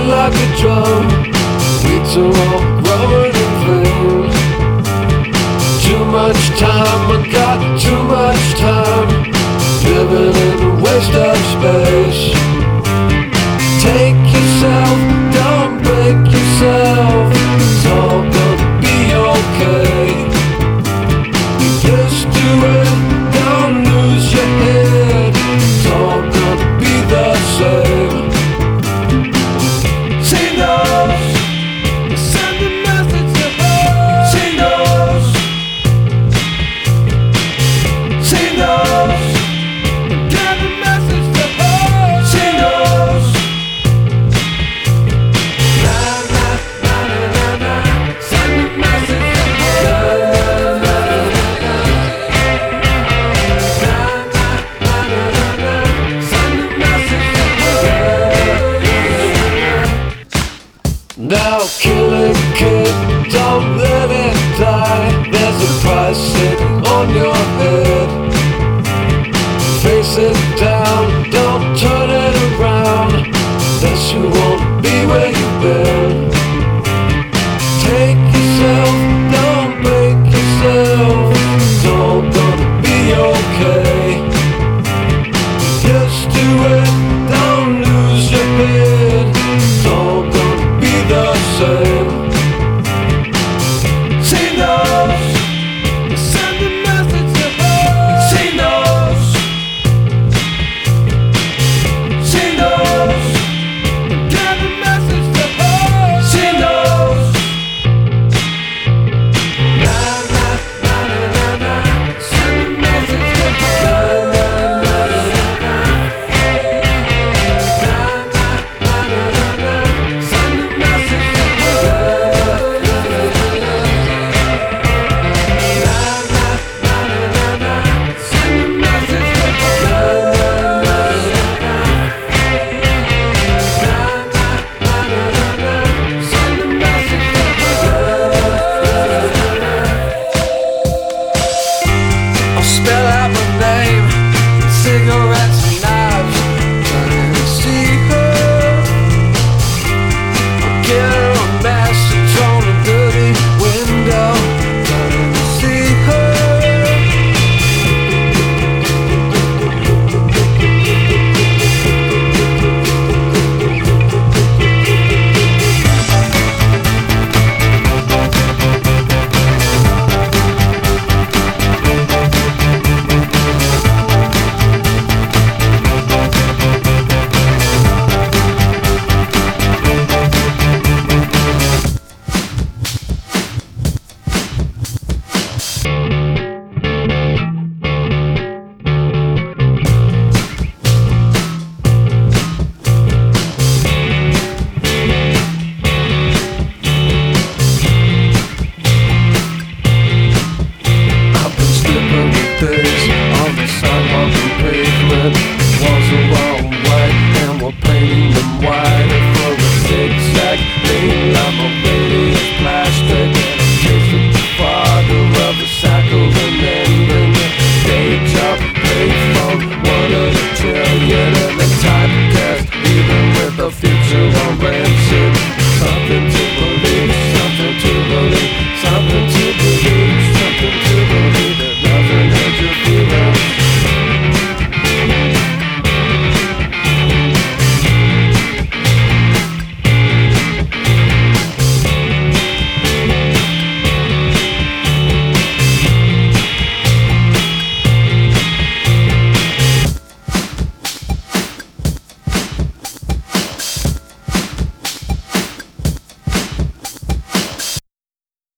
like a drum. Weeds are all growing in vain. Too much time, I got too much time. Living in a waste of space. Take yourself, don't break yourself. It's all gonna be okay. Just do it, don't lose your head. It's all gonna be the same. Say no, send a message to her. Say no, say no, get a message to her. Say no. Na na na na na, send a message to her. Now kill it, kid, don't let it die. There's a price sitting on your head. Face it down.